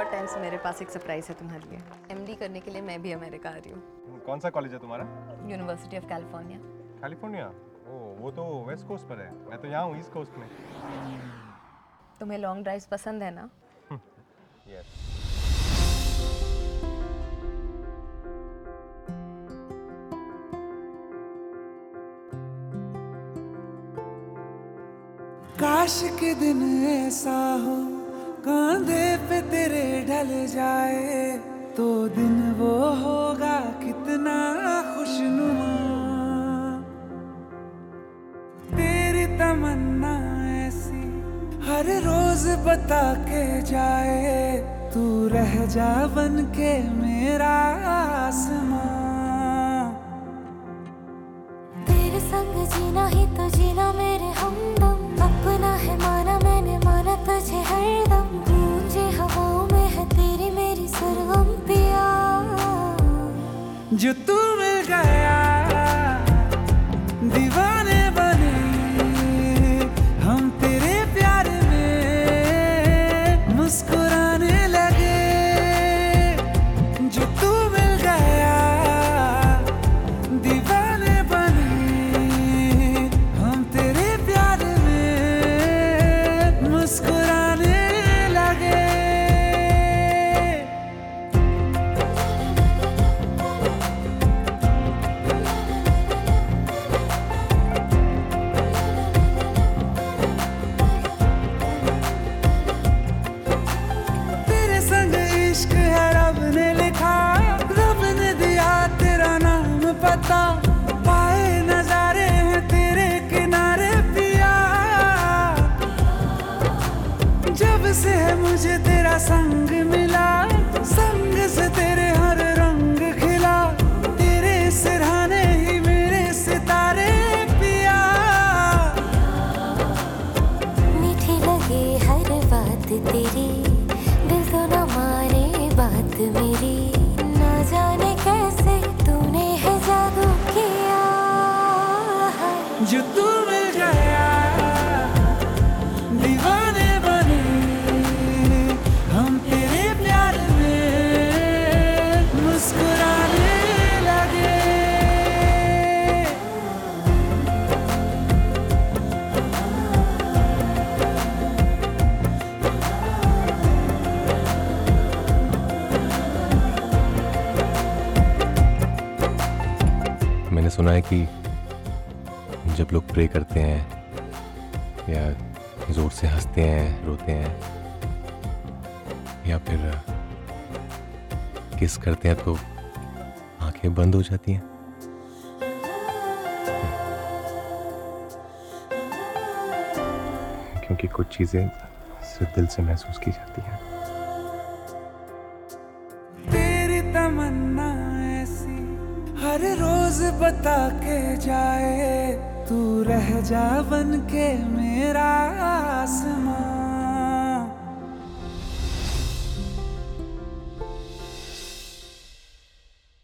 बहुत टाइम से मेरे पास एक सरप्राइज है तुम्हारे लिए। एमडी करने के लिए मैं भी अमेरिका आ रही हूँ। कौन सा कॉलेज है तुम्हारा? University of California. California? Oh, वो तो वेस्ट कोस्ट पर है, मैं तो यहाँ हूँ ईस्ट कोस्ट में। तुम्हें लॉन्ग ड्राइव्स पसंद है ना? यस। काश के दिन ऐसा हो कांधे पे तेरे ढल जाए तो दिन वो होगा कितना खुशनुमा। तेरी तमन्ना ऐसी हर रोज बता के जाए तू रह जा बन के मेरा आसमां। तेरे संग जीना ही तो जीना मेरे हमदम, अपना है माना मैंने माना तुझे हरदम। गूंजे हवाओं में है तेरी मेरी सरगम पिया। जो तू मिल गया दीवाने बने हम तेरे प्यार में मुस्कुराने लगे। जो तू मिल गया दीवाने बने हम तेरे प्यार में मुस्कुराने लगे। तेरे संग इश्क है रब ने लिखा, रब ने दिया तेरा नाम पता। पाए नजारे हैं तेरे किनारे पिया। जब से है मुझे तेरा संग मिला, संग से तेरे हर रंग खिला। तेरे सिरहाने ही मेरे सितारे पिया। मीठी लगे हर बात तेरी, दिल तो न माने बात मेरी। ना जाने कैसे तूने है जादू किया। जो तू मिल गया दीवाने बने हम तेरे प्यार में मुस्कुराने लगे। मैंने सुना है कि जब लोग प्रे करते हैं या जोर से हंसते हैं, रोते हैं या फिर किस करते हैं तो आंखें बंद हो जाती हैं। क्योंकि कुछ चीजें सिर्फ दिल से महसूस की जाती हैं। तेरी तमन्ना ऐसी हर रोज बता के जाए तू रह जा बन के मेरा आसमां।